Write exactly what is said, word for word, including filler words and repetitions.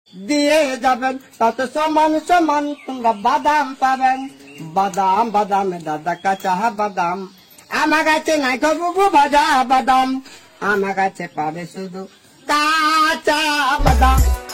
দিয়ে যাবেন, তাতে সমান সমান তোমরা বাদাম পাবেন। বাদাম বাদাম দাদা কাঁচা বাদাম, আমার কাছে নাই গো ভাজা বাদাম, আমার কাছে পাবে শুধু কাঁচা বাদাম।